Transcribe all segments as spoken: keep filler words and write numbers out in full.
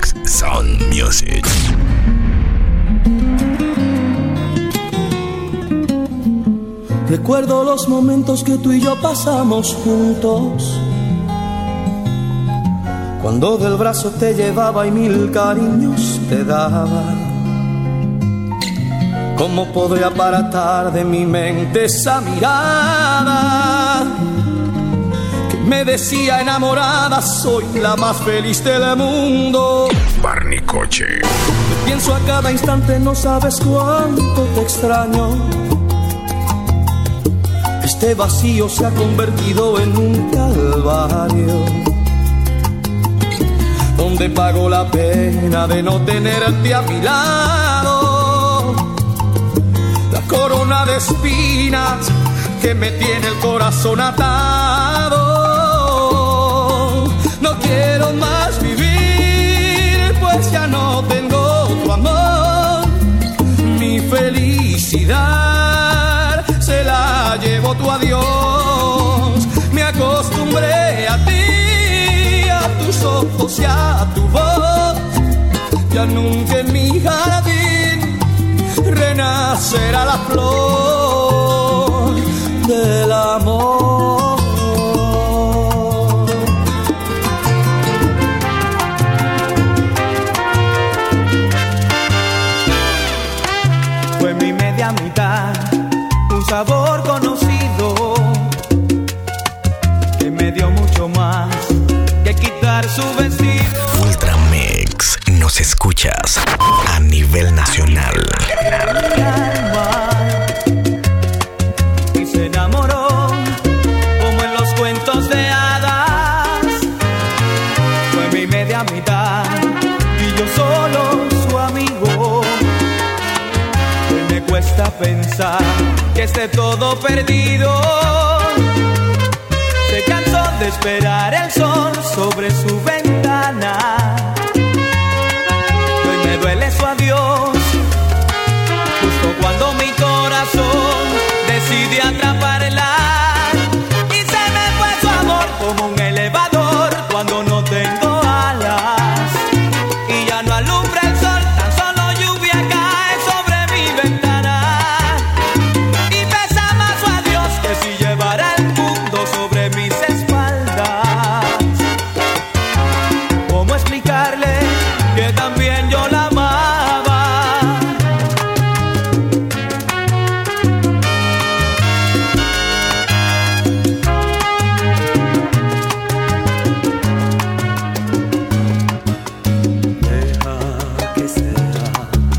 Mix Sound Music. Recuerdo los momentos que tú y yo pasamos juntos, cuando del brazo te llevaba y mil cariños te daba. ¿Cómo podré aparatar de mi mente esa mirada que me decía enamorada, soy la más feliz del mundo? Barnicoche. Te pienso a cada instante, no sabes cuánto te extraño. Este vacío se ha convertido en un calvario, donde pago la pena de no tenerte a mi lado. La corona de espinas que me tiene el corazón atado. No quiero más vivir, pues ya no tengo tu amor. Mi felicidad se la llevó tu adiós. Me acostumbré a ti, a tus ojos y a tu voz. Ya nunca en mi jardín renacerá la flor del amor. Fue mi media mitad, un sabor conocido que me dio mucho más que quitar su vestido. Ultramix, nos escuchas a nivel nacional. Y se enamoró como en los cuentos de hadas. Fue mi media mitad y yo solo su amigo. Hoy me cuesta pensar que esté todo perdido. Se cansó de esperar el sol sobre su ventana. Hoy me duele su adiós, justo cuando mi corazón decide atraparla. Y se me fue su amor como un elevador cuando no tengo alas. Y ya no alumbra el sol, tan solo lluvia cae sobre mi ventana. Y pesa más su adiós que si llevara el mundo sobre mis espaldas. ¿Cómo explicarle que también yo la amaba? Deja que sea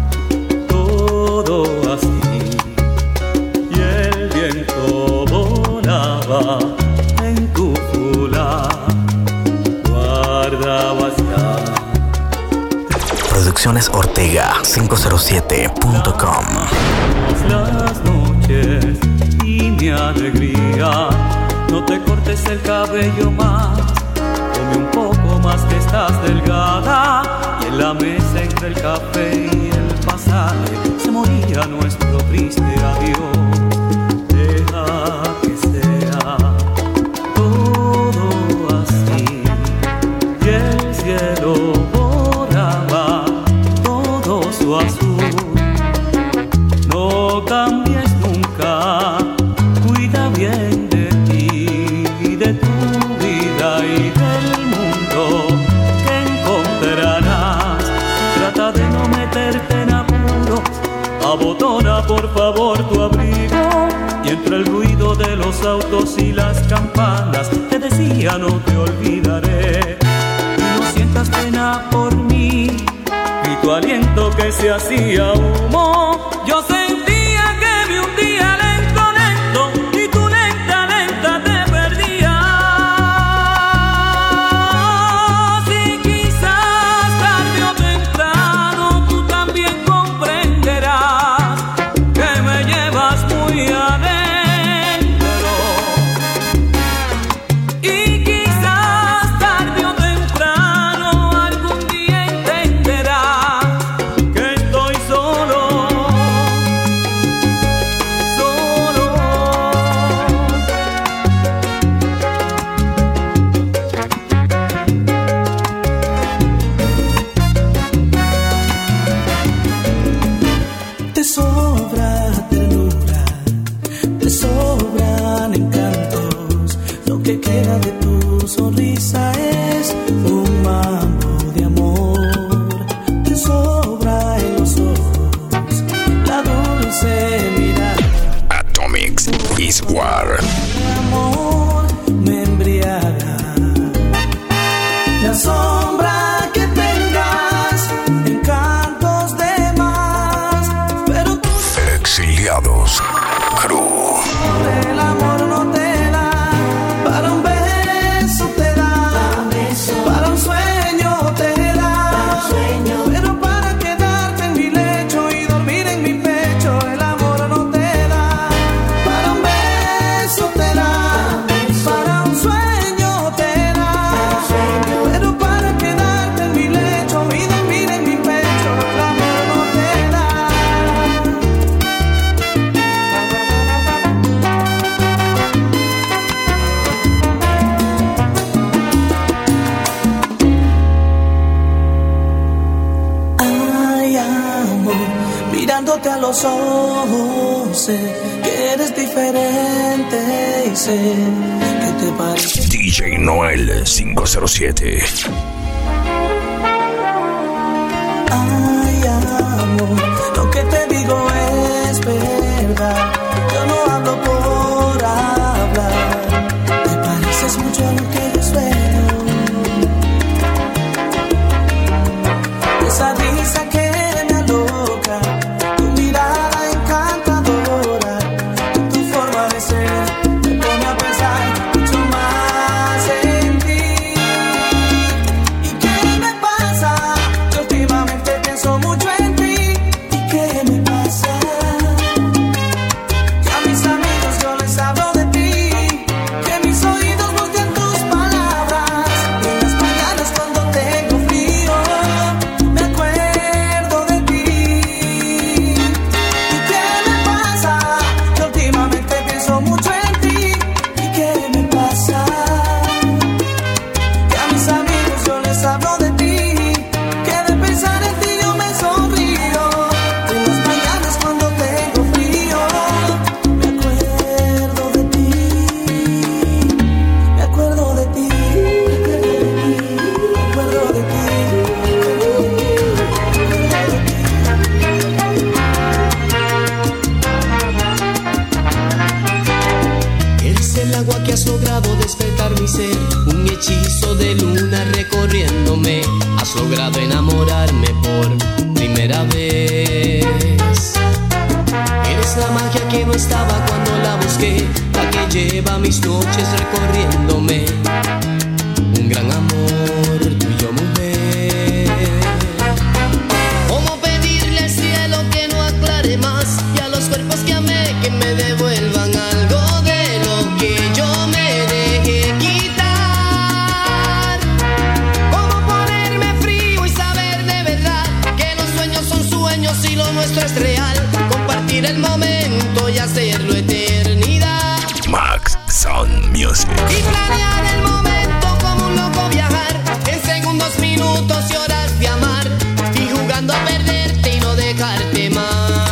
todo así. Y el viento volaba en tu fular. Guardabas ya Producciones Ortega quinientos siete punto com. las noches y mi alegría. No te cortes el cabello más, come un poco más que estás delgada. Y en la mesa entre el café y el pasaje se moría nuestro triste adiós. Deja que sea todo así. Y el cielo borraba todo su azul. No cambies nunca, cuida bien de ti y de tu vida y del mundo que encontrarás. Trata de no meterte en apuros, abotona por favor tu abrigo. Y entre el ruido de los autos y las campanas te decía no te olvidaré. Y no sientas pena por mí, y tu aliento que se hacía humo. Yo sentía que me hundía lento, lento, y tú lenta, lenta te perdías. Y quizás tarde o temprano tú también comprenderás que me llevas muy adentro. Y quizás tarde o temprano algún día entenderás que estoy solo. sonrisa es un mambo de amor. Te sobra en los ojos la dulce mirada. Atomics is War. Amor me embriaga. La sombra que tengas, encantos de más, pero tú Exiliados Crew. el amor no te da, para un beso te da, para un sueño te da, pero para quedarte en mi lecho y dormir en mi pecho, el amor no te da, para un beso te da, para un sueño te da, pero para quedarte en mi lecho y dormir en mi pecho, el amor no te da. Ay, amor, mirándote a los ojos, sé que eres diferente y sé que te parece. D J Noel cinco cero siete. Ay, amor, lo que te digo es verdad. Yo no hablo por hablar. Te pareces mucho a lo que yo sueño. Esa risa que me aloca, tu mirada encantadora, tu forma de ser me pone a pensar mucho más en ti. ¿Y qué me pasa? Yo últimamente pienso mucho en ti. ¿Y qué me pasa? Que a mis amigos yo les hablo de ti, que mis oídos buscan tus palabras. Y en las mañanas cuando tengo frío me acuerdo de ti. ¿Y qué me pasa? Que últimamente pienso mucho en ti. ¿Y qué me pasa? Que a mis amigos yo les hablo de ti, que de pensar en ti yo me sonrío. En las mañanas cuando tengo frío me acuerdo de ti, me acuerdo de ti, me acuerdo de ti. Eres el agua que has logrado despertar mi ser, un hechizo de luna recorriéndome. Has logrado enamorarme por primera vez. Eres la magia que no estaba cuando la busqué, la que lleva mis noches recorriéndome. Un gran amor, tuyo mujer. ¿Cómo pedirle al cielo que no aclare más y a los cuerpos que amé que me devuelvan algo de lo que yo me dejé quitar? ¿Cómo ponerme frío y saber de verdad que los sueños son sueños y lo nuestro es real? Compartir el momento y hacerlo eternidad. Max Sound Music. Y planear el momento como un loco viajar en segundos, minutos y horas de amar, y jugando a perderte y no dejarte más.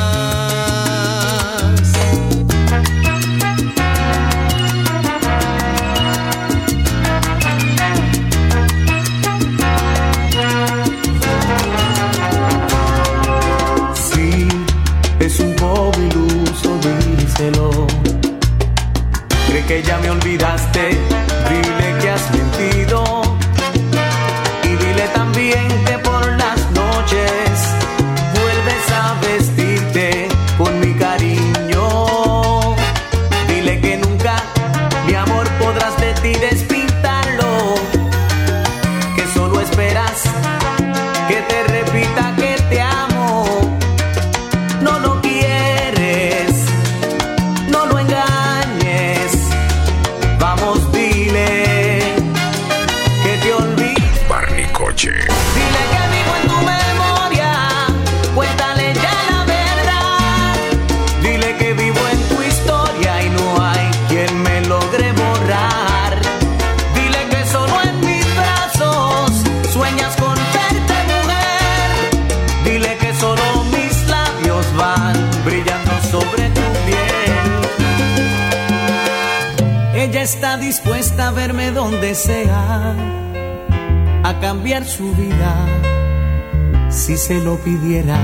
Sí, es un poco iluso, díselo. Cree que ya me olvidaste, dile que has mentido. Y dile también que por las noches vuelves a vestirte con mi cariño. Dile que nunca, mi amor, podrás de ti despintarlo, que solo esperas que te repita que te amo. No lo quieres, no lo engañes. Vamos, dile que te olvides. Barney Coche. Dile que vivo en tu memoria, cuéntale ya la verdad. Dile que vivo en tu historia y no hay quien me logre borrar. Dile que solo en mis brazos sueñas con verte, mujer. Dile que solo mis labios van brillando sobre tu piel. Ella es está dispuesta a verme donde sea, a cambiar su vida si se lo pidiera.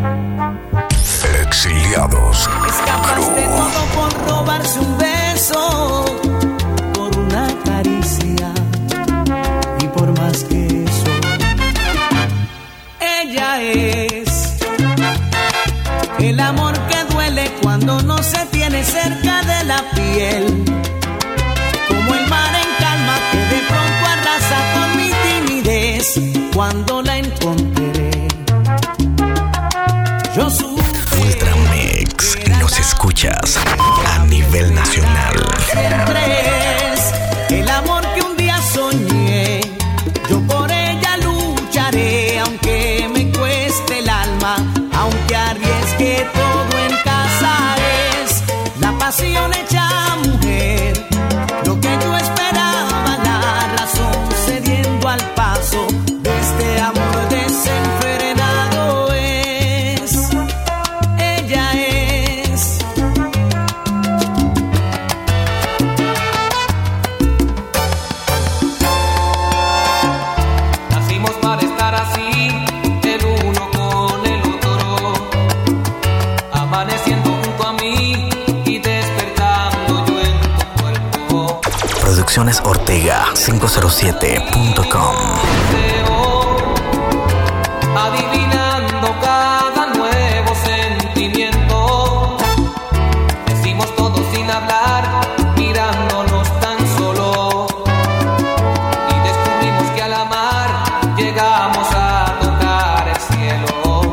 Exiliados. Es capaz de todo por robarse un beso, por una caricia y por más que eso. Ella es el amor que duele cuando no se tiene cerca de la piel, como el mar en calma que de pronto arrasa con mi timidez. Cuando la encontré, yo supe. Ultra Mix, nos escuchas a nivel nacional. Siempre es el amor que un día soñé, yo por ella lucharé, aunque me cueste el alma, aunque arriesgue todo en casa. Es la pasión hecha mujer, lo que yo esperaba, la razón cediendo al paso de este amor desenfrenado. Es, ella es. Nacimos para estar así, el uno con el otro, amaneciendo junto a mí y despertando yo en tu cuerpo. Producciones Ortega cinco cero siete punto com. Deseo, adivinando cada nuevo sentimiento. Decimos todo sin hablar, mirándonos tan solo. Y descubrimos que al amar llegamos a tocar el cielo,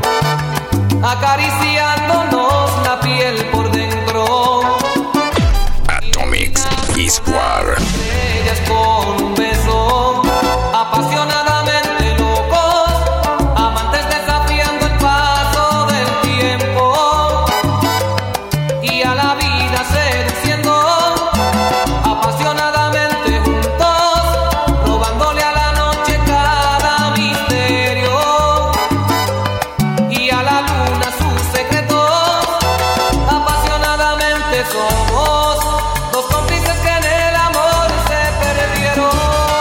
acariciándonos la piel por dentro. Atomic Esquire. Estrellas con un beso, apasionadamente locos, amantes desafiando el paso del tiempo, y a la vida seduciendo, apasionadamente juntos, robándole a la noche cada misterio, y a la luna sus secretos. Apasionadamente somos dos cómplices que en el amor se perdieron.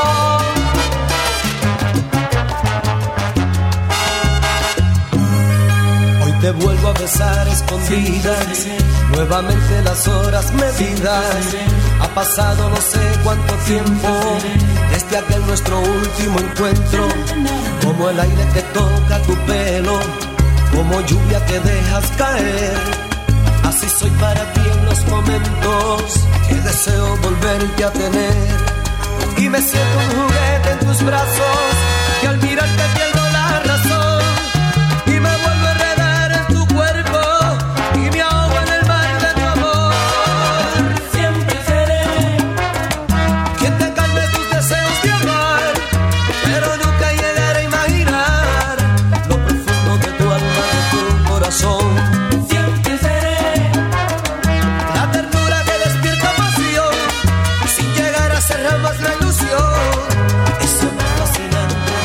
Hoy te vuelvo a besar escondidas, nuevamente las horas medidas. Ha pasado no sé cuánto tiempo desde aquel nuestro último encuentro. Como el aire que toca tu pelo, como lluvia que dejas caer. Así soy para ti en los momentos que deseo volverte a tener. Y me siento un juguete en tus brazos, que al mirarte pierdo la razón. Y me vuelvo a enredar en tu cuerpo, y me ahogo en el mar de tu amor. Siempre seré quien te calme tus deseos de amar, pero nunca llegaré a imaginar lo profundo de tu alma, de tu corazón. Siempre seré la ternura que despierta pasión, sin llegar a ser jamás la ilusión. Eso me fascina.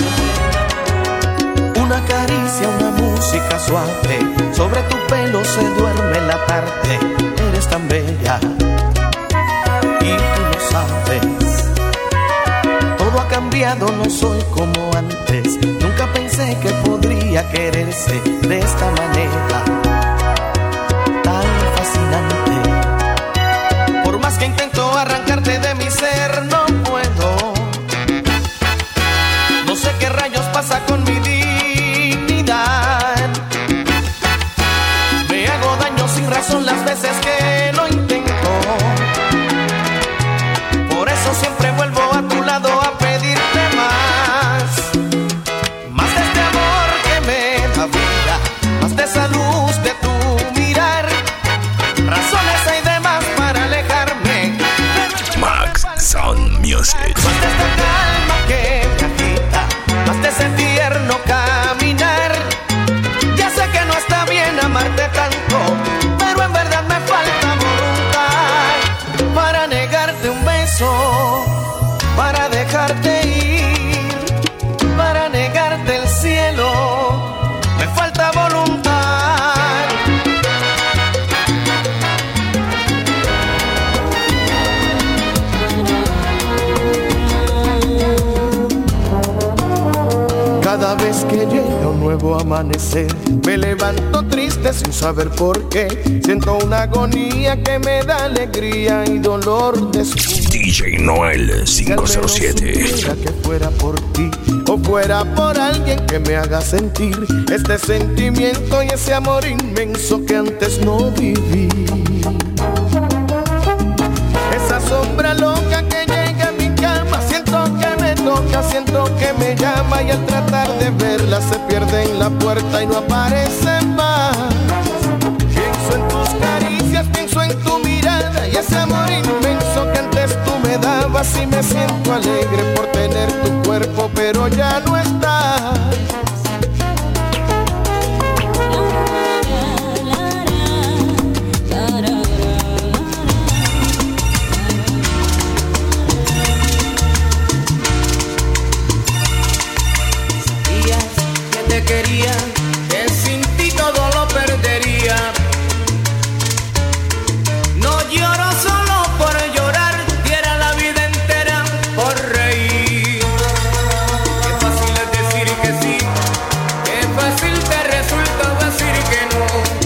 Una caricia, una música suave, sobre tu pelo se duerme la tarde. Eres tan bella y tú lo sabes. Todo ha cambiado, no soy como antes. Nunca pensé que podría quererse de esta manera tan fascinante. Por más que intento arrancarte de mi ser, no puedo. No sé qué rayos pasa con mi dignidad. Me hago daño sin razón las veces que lo intento. Por eso siempre vuelvo a tu lado a pedirte más. Más de este amor que me da vida, más de esa luz Cada vez que llega un nuevo amanecer, me levanto triste sin saber por qué. Siento una agonía que me da alegría y dolor después. D J Noel cinco cero siete. Si que fuera por ti o fuera por alguien que me haga sentir este sentimiento y ese amor inmenso que antes no viví. Esa sombra loca que llega a mi cama, siento que me toca, siento que me llama y al tratar de verla se pierde en la puerta y no aparece más. Pienso en tus caricias, pienso en tu mirada y ese amor inmenso que antes tú me dabas y me siento alegre por tener tu cuerpo, pero ya no estás. Quería, que sin ti todo lo perdería. No lloro solo por llorar, diera la vida entera por reír. Qué fácil es decir que sí, qué fácil te resulta decir que no.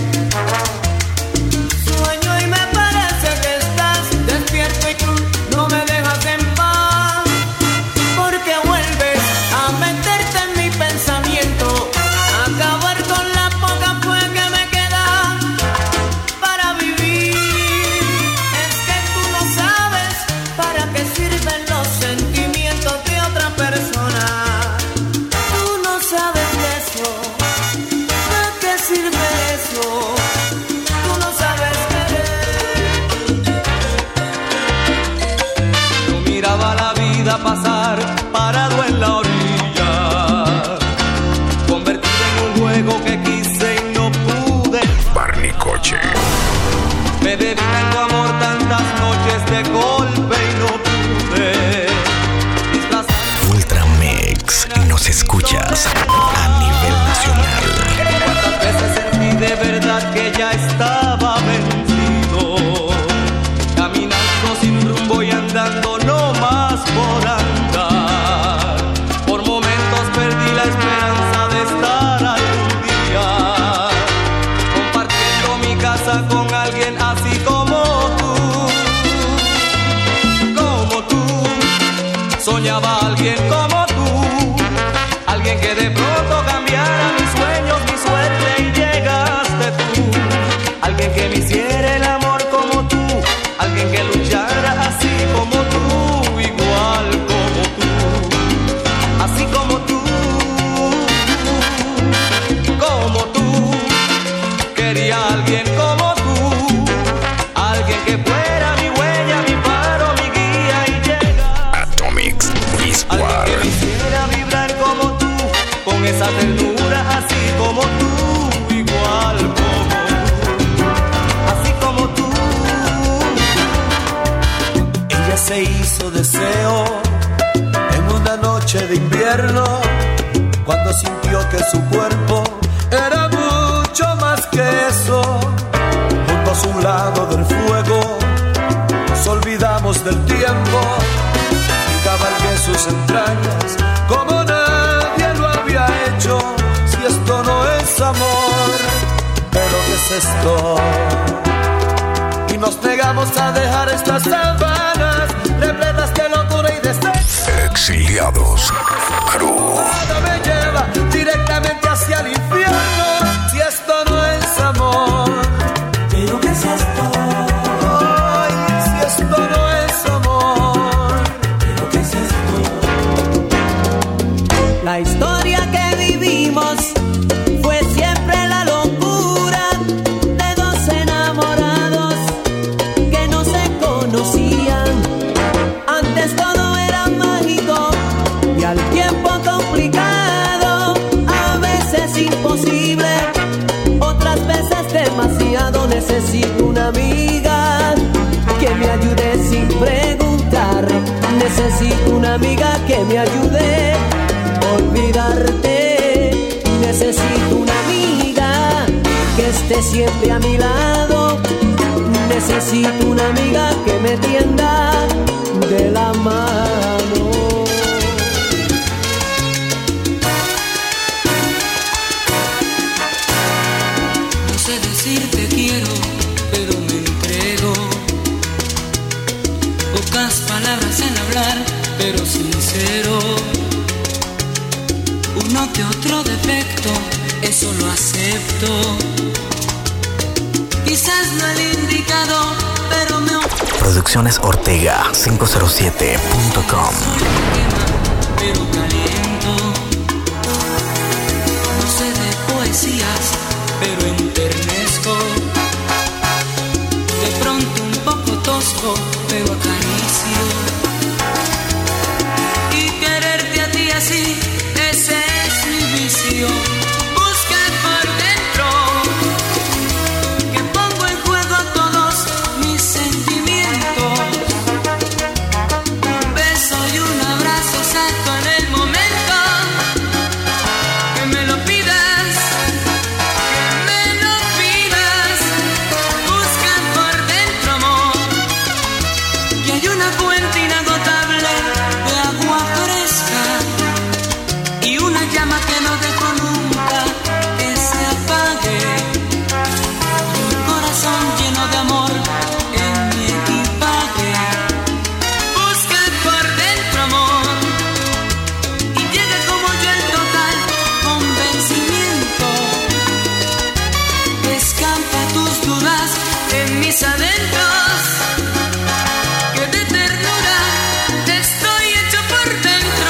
Sueño y me parece que estás despierto y tú no me dejas en paz, porque vuelves a meterte en mi pensamiento, acabar con la poca fe que me queda para vivir. Es que tú no sabes para qué sirven los sentimientos de otra persona. Tú no sabes de eso, ¿para qué sirve eso? Tú no sabes querer. Yo miraba la vida pasar parado en la orilla, convertido en un juego que quise y no pude. Barney Coche. Me bebí en tu amor tantas noches de golpe y no pude disfrazar. Ultramix, nos escuchas a nivel nacional. Cuántas veces sentí de verdad que ya estaba vencido, caminando sin rumbo y andando no más por andar. Por momentos perdí la esperanza de estar algún día compartiendo mi casa con alguien así como tú, como tú. Soñaba alguien como tú, alguien que de pronto cambiara mis sueños, mi suerte y llegaste tú. Alguien que me hiciera el amor como tú, alguien que luchara así como tú, igual como tú, así como tú, como tú. Quería alguien como tú, alguien que fuera mi huella, mi faro, mi guía y llega. Atomics Alguien Squad. que me hiciera vibrar como tú, con esa ternura así como tú, igual como tú, así como tú. Ella se hizo deseo en una noche de invierno, cuando sintió que su cuerpo era mucho más que eso. Junto a su lado del fuego nos olvidamos del tiempo y cabalgué sus entrañas como nadie lo había hecho. Si esto no es amor, pero ¿qué es esto? Y nos negamos a dejar estas sábanas repletas de locura y de sexo. Exiliados Crew. Nada me lleva directamente hacia el infierno. Si esto no es amor, Pero ¿qué es esto? ay, si esto no es amor, Pero ¿qué es esto? La historia que vivimos fue siempre la locura de dos enamorados que no se conocían. Antes todo era mágico y al tiempo complicado, a veces imposible, otras veces demasiado. Necesito una amiga que me ayude sin preguntar. Necesito una amiga que me ayude a olvidarte. Necesito una amiga que esté siempre a mi lado. Necesito una amiga que me tienda de la mano. note otro defecto, eso lo acepto. Quizás no el indicado, pero me... Producciones Ortega quinientos siete punto com. Pero caliento. No sé de poesías, pero enternezco. De pronto un poco tosco, pero acaricio. Y quererte a ti así, ese es mi vicio. Busca por dentro, que pongo en juego todos mis sentimientos. Un beso y un abrazo exacto en el momento que me lo pidas, que me lo pidas. Busca por dentro, amor, que hay una fuente inagotable de agua fresca y una llama que no dejo nunca que se apague. Un corazón lleno de amor en mi equipaje. Busca por dentro, amor, y llega como yo el total convencimiento. Escampa tus dudas en mis adentros, que de ternura estoy hecho por dentro.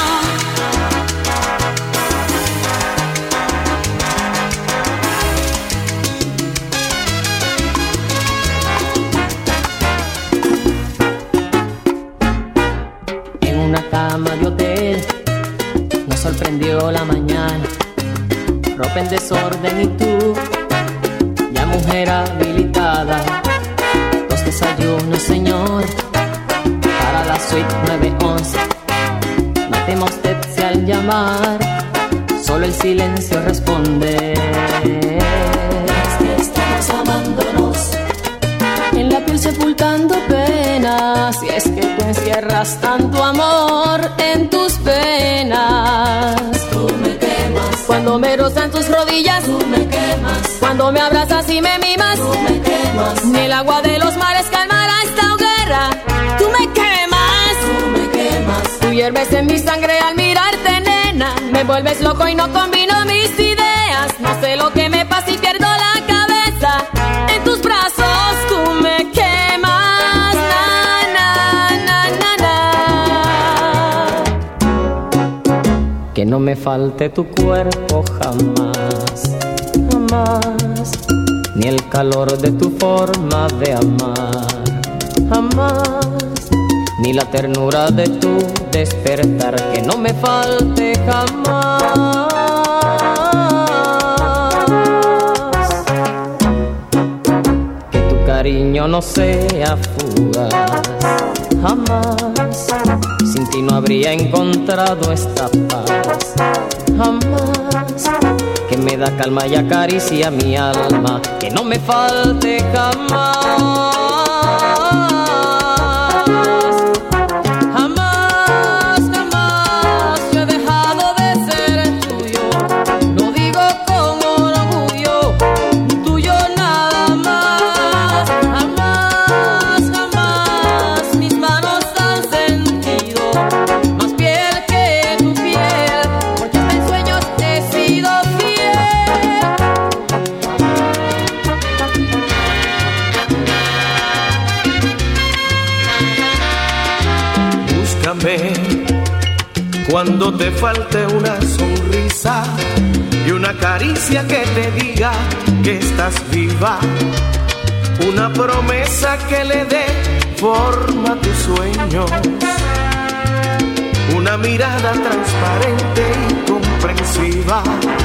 En una cama de hotel nos sorprendió la mañana, ropa en desorden y tú, ya mujer habilitada. Dos desayunos, señor, para la suite nueve once. No temo usted si al llamar solo el silencio responde. Es que estamos amándonos, en la piel sepultando penas. Y es que tú encierras tanto amor en tus penas. Tú me quemas cuando me rozan tus rodillas. Tú me quemas cuando me abrazas y me mimas. Tú me quemas. Ni el agua de los mares calmará esta hoguera. Tú me quemas. Tú me quemas. Tú hierves en mi sangre al mirarte, nena. Me vuelves loco y no combino mis ideas. No sé lo que me pasa y pierdo la cabeza. En tus brazos tú me quemas. Na, na, na, na, na. Que no me falte tu cuerpo jamás, jamás. Ni el calor de tu forma de amar, jamás. Ni la ternura de tu despertar, que no me falte jamás. Que tu cariño no sea fugaz, jamás. Sin ti no habría encontrado esta paz, jamás. Que me da calma y acaricia mi alma, que no me falte jamás. Jamás, jamás yo he dejado de ser tuyo. Lo digo con orgullo, tuyo nada más. Jamás, jamás mis manos han sentido más piel que tu piel, porque hasta en sueños he sido fiel. Búscame cuando te falte una sonrisa y una caricia que te diga que estás viva. Una promesa que le dé forma a tus sueños. Una mirada transparente y comprensiva.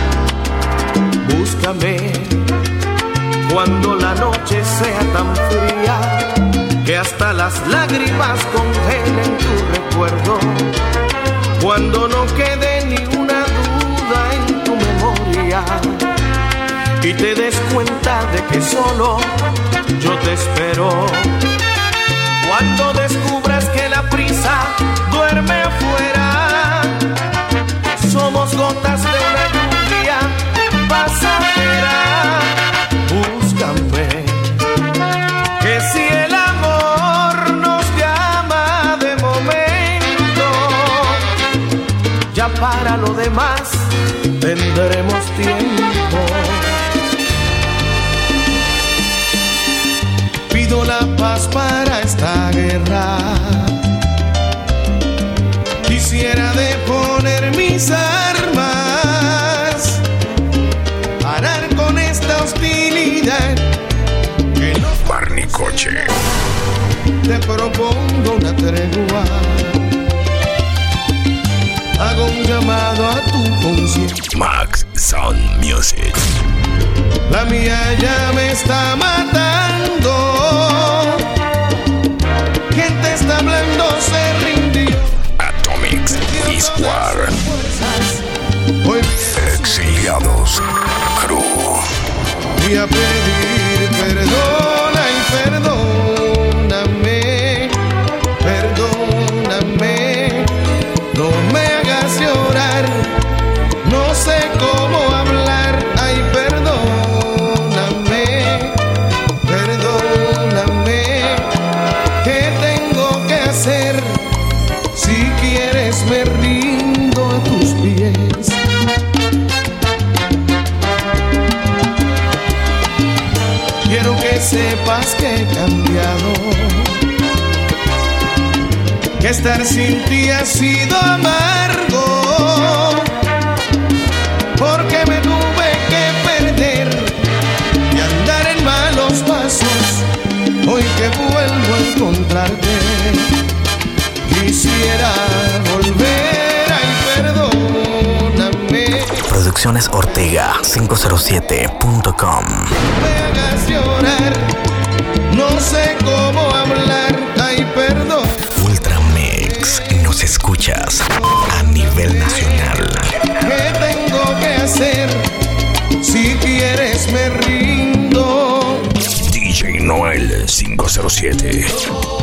Búscame cuando la noche sea tan fría que hasta las lágrimas congelen tu recuerdo. Cuando no quede ni una duda en tu memoria y te des cuenta de que solo yo te espero. Cuando descubras que la prisa duerme afuera, que somos gotas de una lluvia pasajera. Búscame, que si el amor nos llama de momento, ya para lo demás tendremos tiempo. Pido la paz para esta guerra. Quisiera deponer mis armas, parar con esta hostilidad que nos Barnicoche. Te propongo una tregua. Hago un llamado a tu conciencia. Max Sound Music. La mía ya me está matando. Quien te está hablando se rindió. Atomic Squad. Hoy Exiliados Crew. voy a pedir perdón, ay, perdóname, perdóname. No me hagas llorar, no sé cómo hablar, ay, perdóname, perdóname. ¿Qué tengo que hacer? Si quieres me rindo a tus pies. Quiero que sepas que he cambiado, que estar sin ti ha sido amargo, porque me tuve que perder y andar en malos pasos. Hoy que vuelvo a encontrarte, quisiera volver, ay, perdóname. Producciones Ortega cinco cero siete punto com. No me hagas llorar, no sé cómo hablar, ay, perdón. Ultramix, nos escuchas a nivel nacional. ¿Qué tengo que hacer? Si quieres me rindo. D J Noel cinco cero siete.